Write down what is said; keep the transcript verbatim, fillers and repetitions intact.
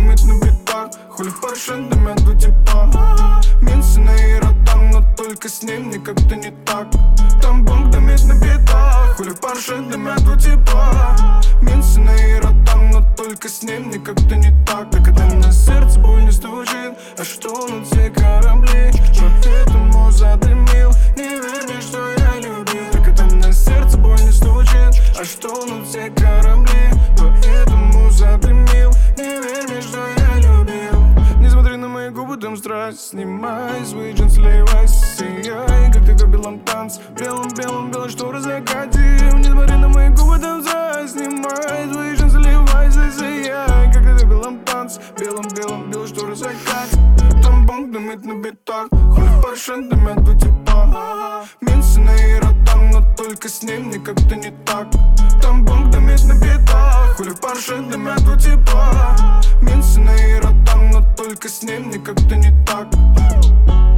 дымит на битах. Хули в Порше дымят у типа. Минсы на Иротан, но только с ним никак-то не так. Там бомб дымит на битах. Хули в Порше дымят у типа. Минсы на Иротан, но только с ним никак-то не так. Так это на сердце боль не стучит. А что на все корабли? Поэтому задымил. Не верь мне, что я любил. Так это на сердце боль не стучит. А что на все корабли? Поэтому задымил. Не верь мне, что я любил. Не смотри на мои губы, там страсть. Снимай свои джинсы, сливайся, сияй, как ты в белом танце. Белым-белым, белые шторы закатил. Не смотри на мои губы, там страсть. Снимай свои джинсы, сливайся, сияй, как ты в белом танце. Белым-белым, белые шторы закатил. Там бомб дымит на битах. Хули в Порше дымят у типа. Минсы на Иротан, но только с ним никак-то не так. Там бомб дымит на битах. Хули в Порше дымят у типа. Минсы на Иротан, но только с ним никак-то не так.